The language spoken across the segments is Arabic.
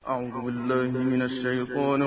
أعوذ بالله من الشيطان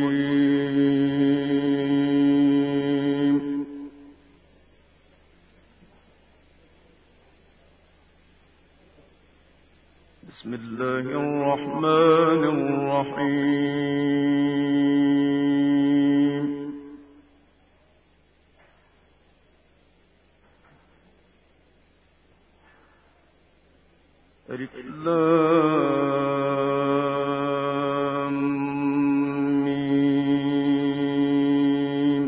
الرجيم. بسم الله الرحمن الرحيم. ألف لام ميم.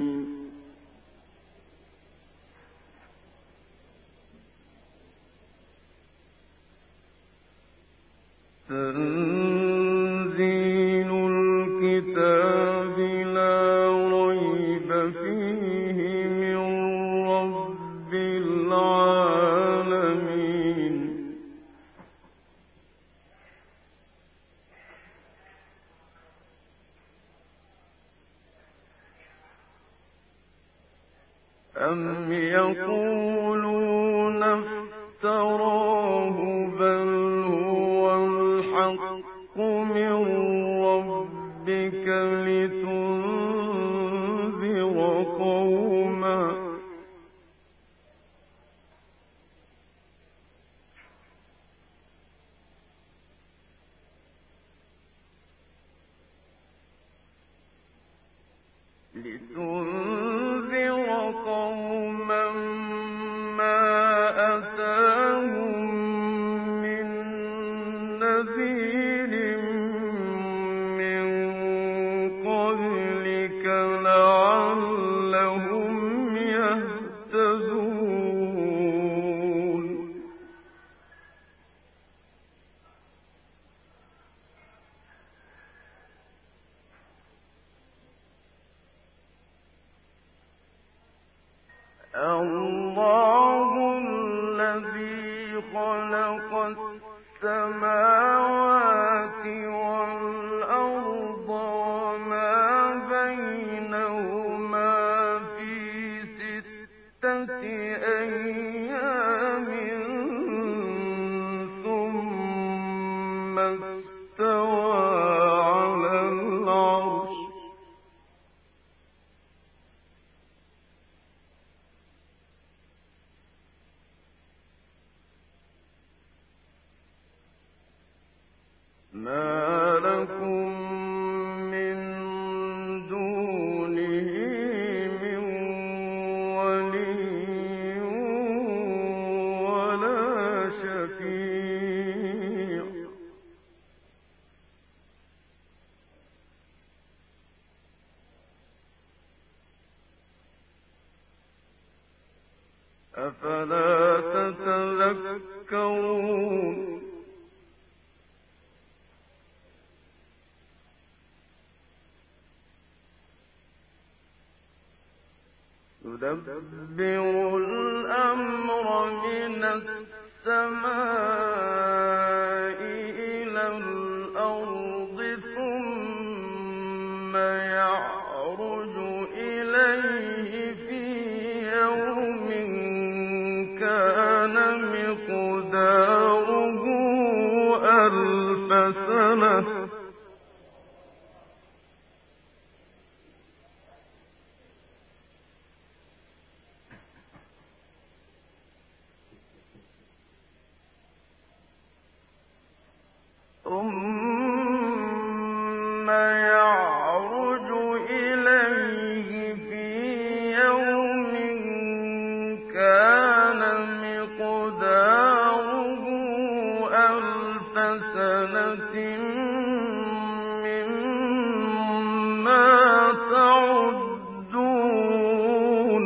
تنزيل الكتاب لا ريب فيه من رب العالمين. أم يقولون افتراه بل هو الحق من ربك لتنذر قوما ما أتاهم من نذير من قبلك لعلهم يهتدون. الله الذي خلق السماوات والأرض وما بينهما في 6 أيام ثم استوى على العرش. ما لكم من دونه من ولي ولا شفيع. أفلا تتذكرون. يدبر الأمر من السماء إلى الأرض ثم يعرج إليه في يوم كان مقداره 1000 سنة. ثم يعرج إليه في يوم كان مقداره 1000 سنة مما تعدون.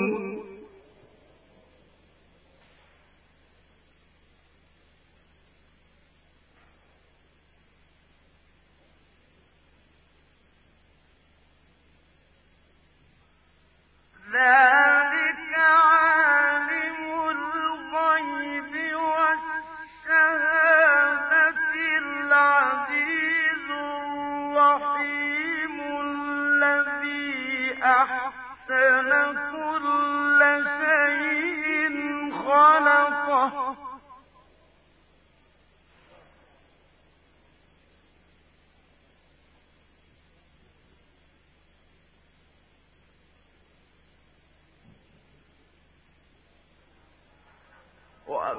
ذلك عالم الغيب والشهادة العزيز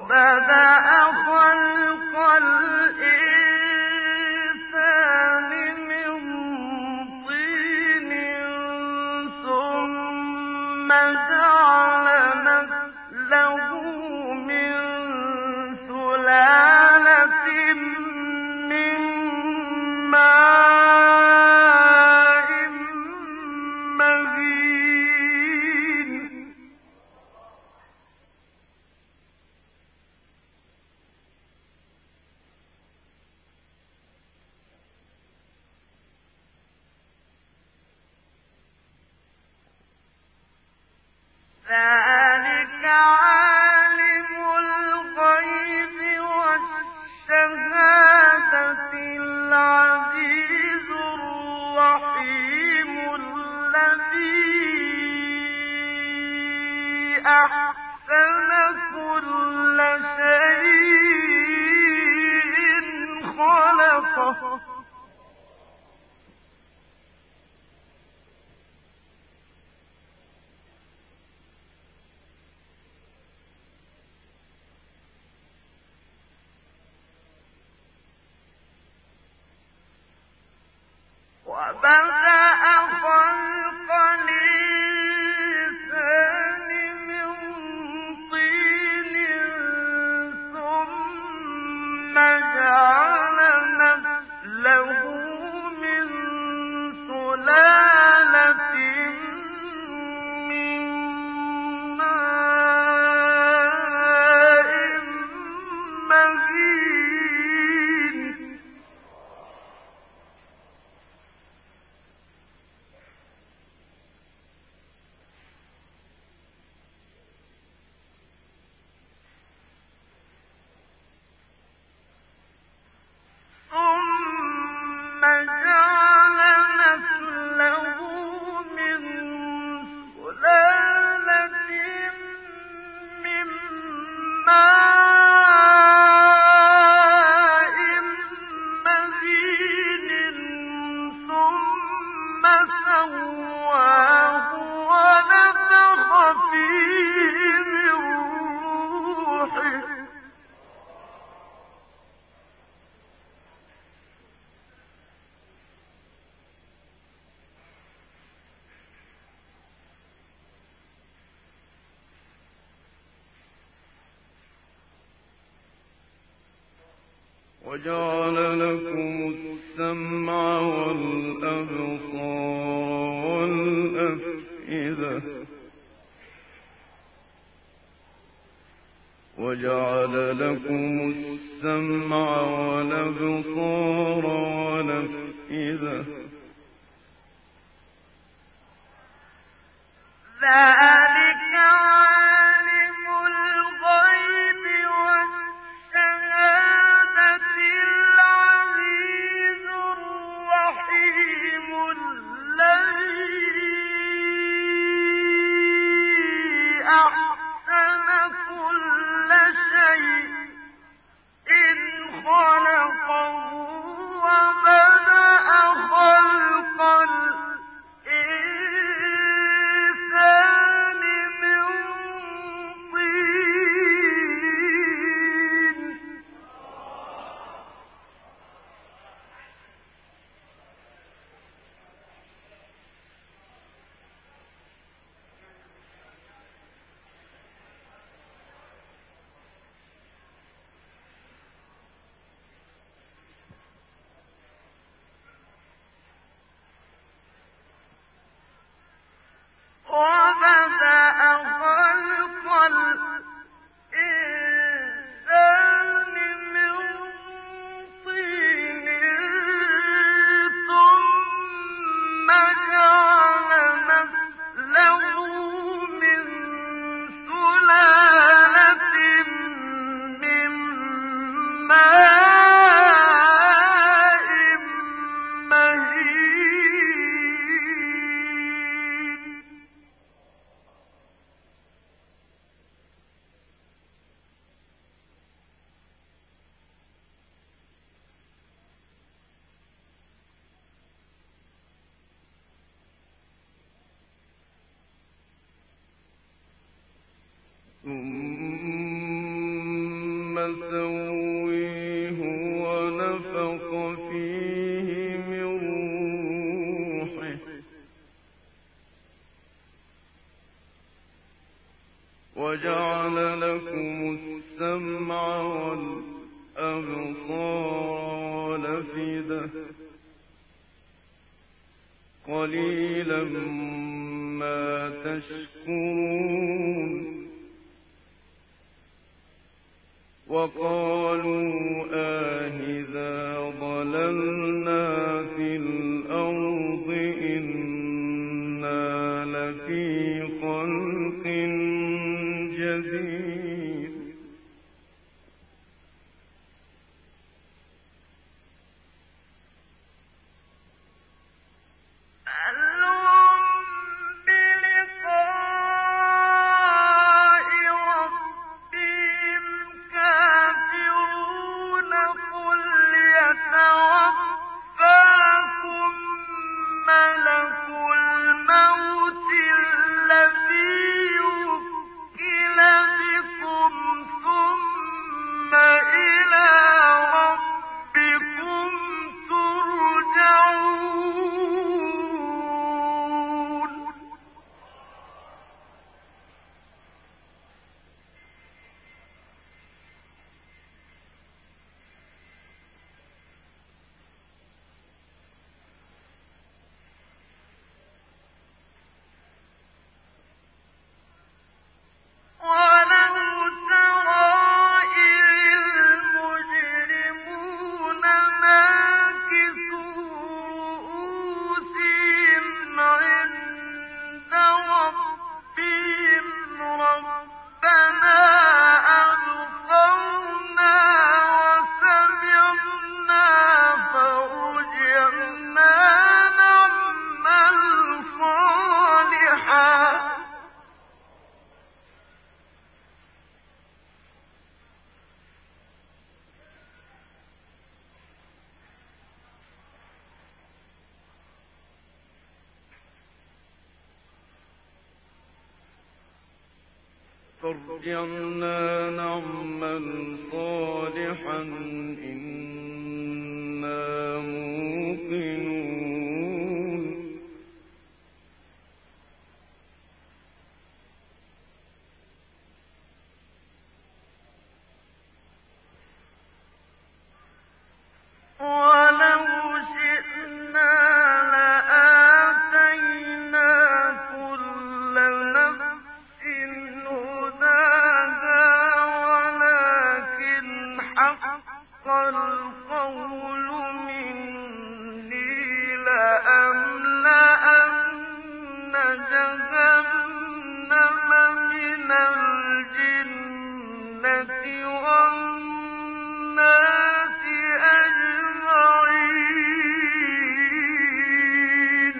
وجعل لكم السمع والأبصار والأفئدة وجعل لكم السمع والأبصار والأفئدة ذلك عالم الغيب والشهادة العزيز الرحيم الذي أحسن كل شيء خلقه وبدأ خلق الإنسان من طين وبدأ خلق الإنسان من طين ثم جعل نسله من سلالة من ماء مهين ثم مسويه ونفخ فيه من روحه وجعل لكم السمع والأبصار والأفئدة قليلا ما تشكرون وقالوا أإذا ضللنا في الأرض إنا لفي خلق جديد فارجعنا نعمل صالحا إنا موقنون ولو شئنا لآتينا كل نفس هداها ولكن حق القول مني لأملأن جهنم من الجنة والناس أجمعين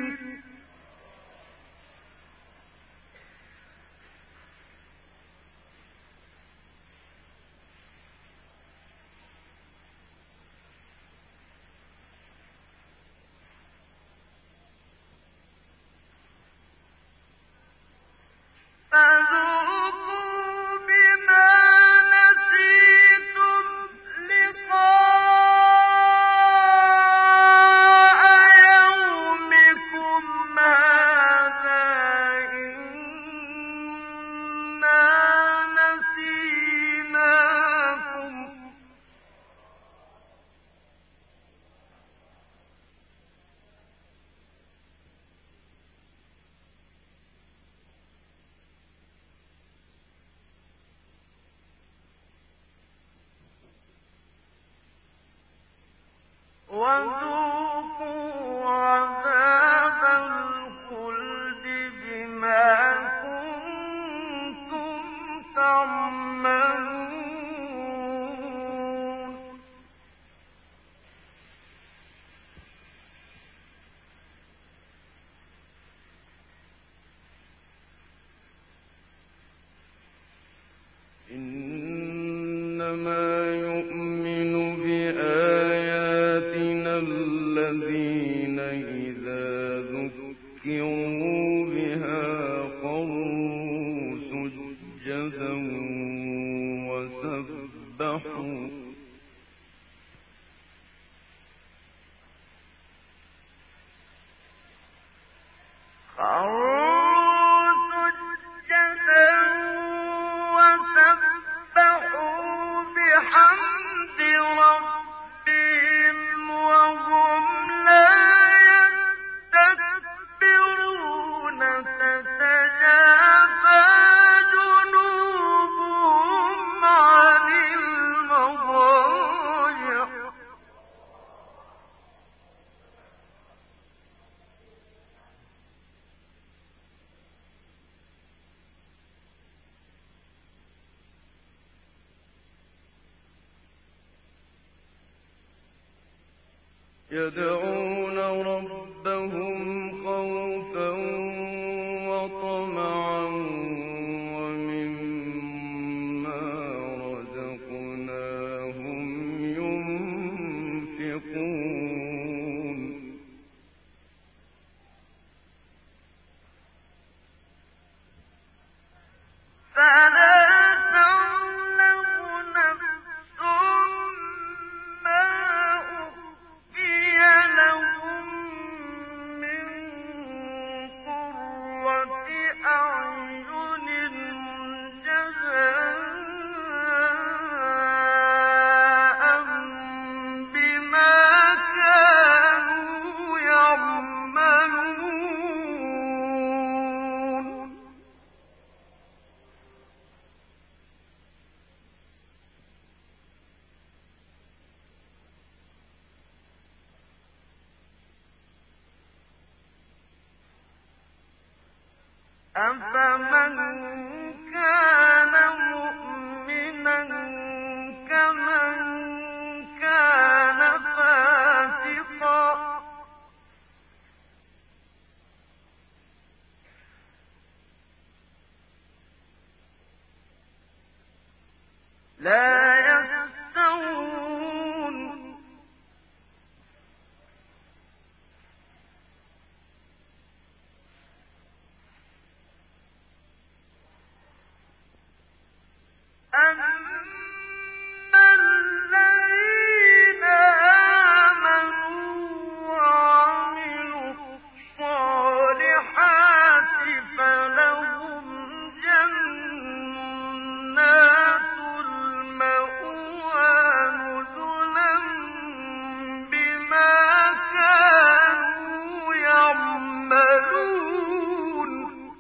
فذوقوا بما نسيتم لقاء يومكم هذا إنا نسيناكم وذوقوا عذاب الخلد بما كنتم تعملون إنما يؤمن بآياتنا يدعون ربهم خوفا وطمعا ومما رزقناهم ينفقون فلا تعلم نفس ما أخفي لهم من قرة أعين جزاء بما كانوا يعملون أفمن كان مؤمنا كمن كان فاسقا لا يستوون أما الذين آمنوا وعملوا الصالحات فلهم جنات المأوى نزلا بما كانوا يعملون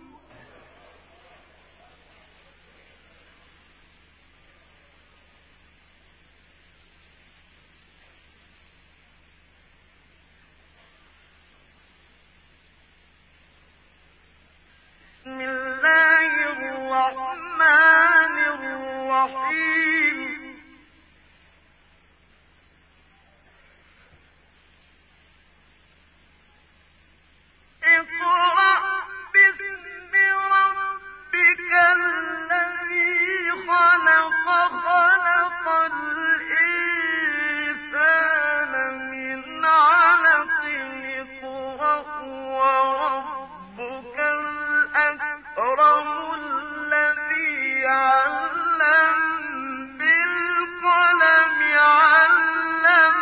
بسم الله الرحمن الرحيم اقرأ باسم ربك الذي خلق خلق الإنسان من علق اقرأ وربك الأكرم الذي علم بالقلم علم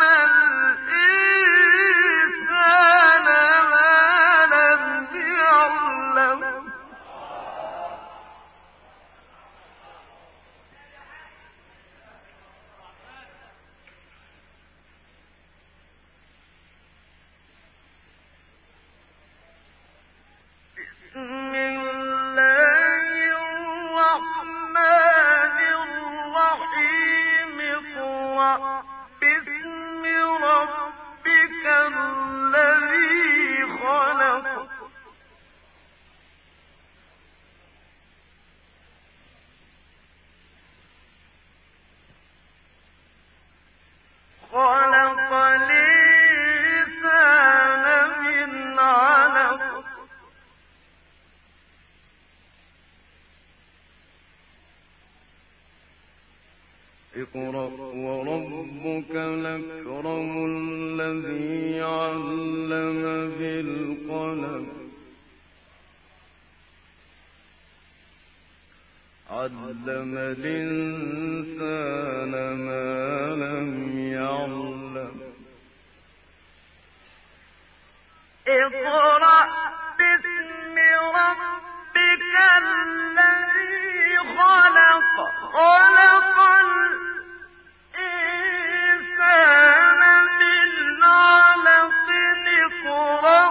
الإنسان ما لم يعلم بسم الله الرحمن الرحيم اقرأ باسم ربك الذي خلق خلق الإنسان من علق اقرأ وربك الأكرم الذي علم بالقلم علم الإنسان ما لم يعلم اقرأ باسم ربك الذي خلق خلق الإنسان من علق اقرأ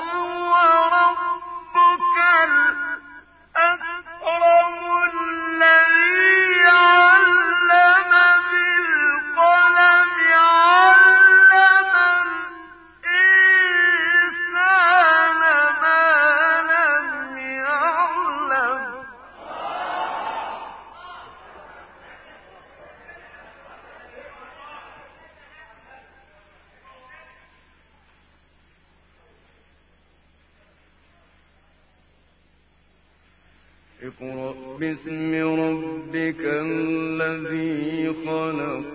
وربك الأكرم الذي علم بالقلم علم الإنسان ما لم يعلم اقرأ باسم ربك الذي خلق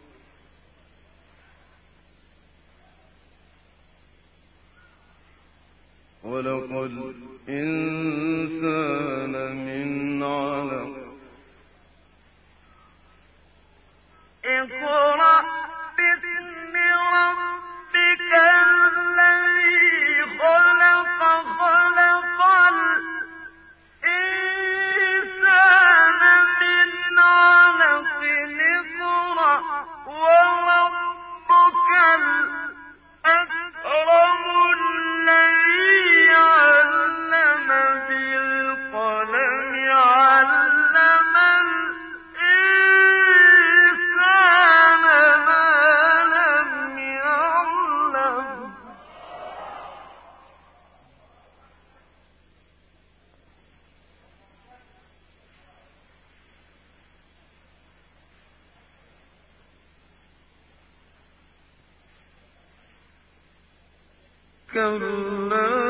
خلق الإنسان من علق اقرأ باسم ربك الذي خلق خلق الإنسان من علق اقرأ وربك الأكرم الذي علم بالقلم علم الإنسان ما لم يعلم كلا